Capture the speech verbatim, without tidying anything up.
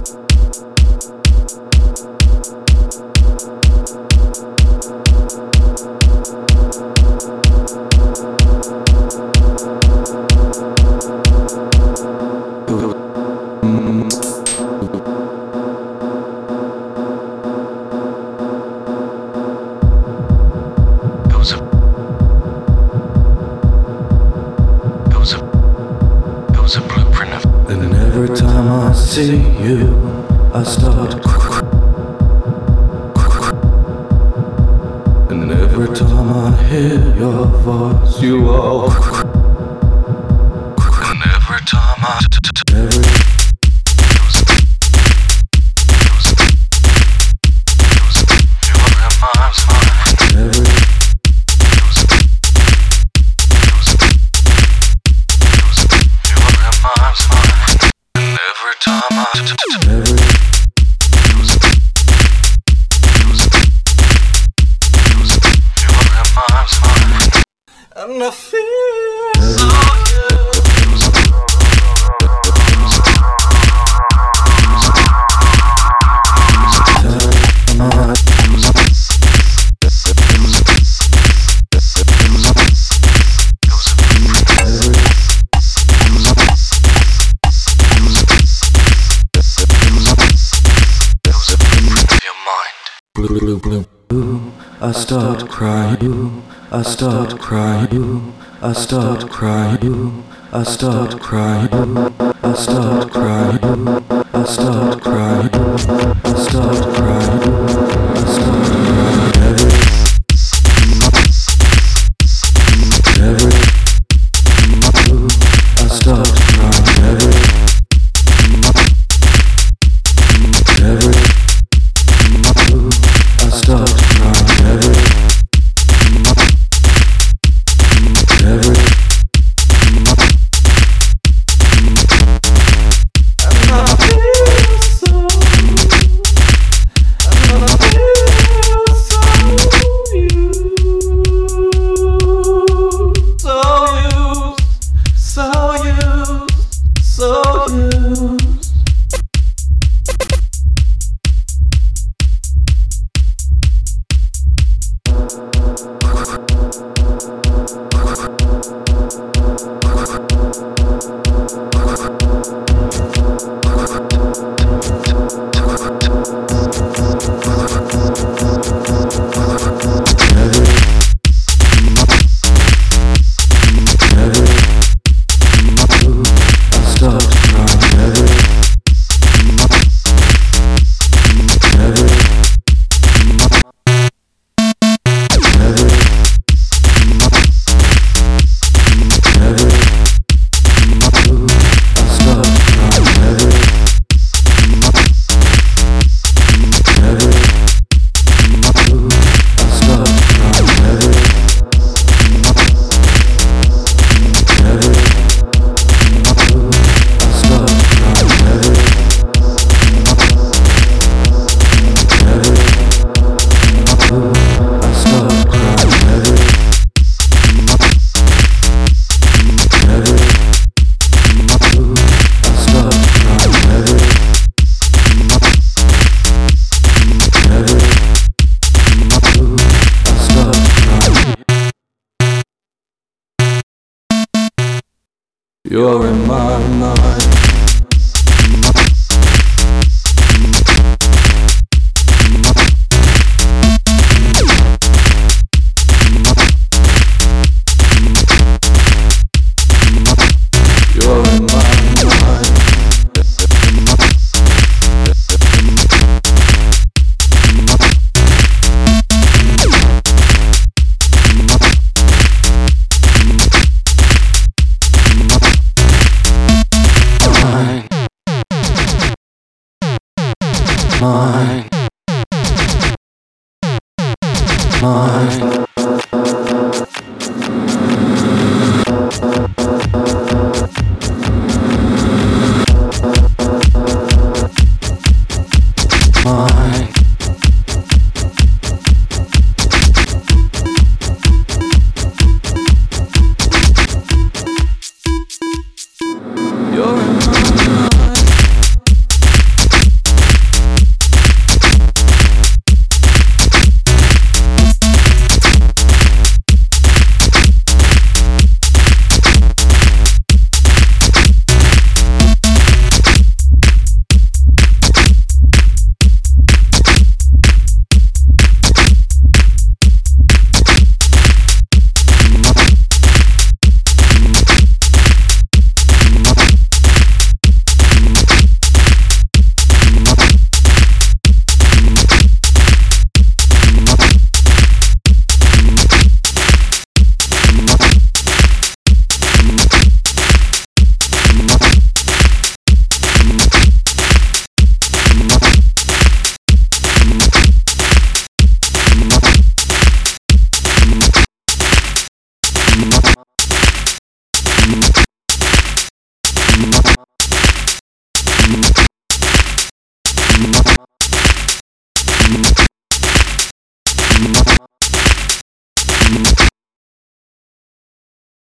See you, I start cr- and every time I hear your voice, you all cr- and every time I t- t- t- every and I feel so blue, blue, blue, blue. I start crying. I start crying. I start crying. I start crying. I start crying. I start crying. I start crying. I start crying. Every, every, I start crying. Every, every, I start crying. Every, every. You're in my mind. You're in my mind.